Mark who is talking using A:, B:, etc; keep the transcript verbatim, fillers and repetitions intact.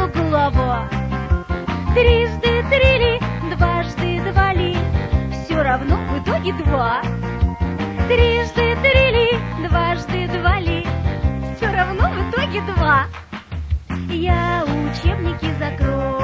A: ее голова. Трижды трили, дважды двали, все равно в итоге два. Трижды трили, дважды двали, все равно в итоге два. Я учебники закрою.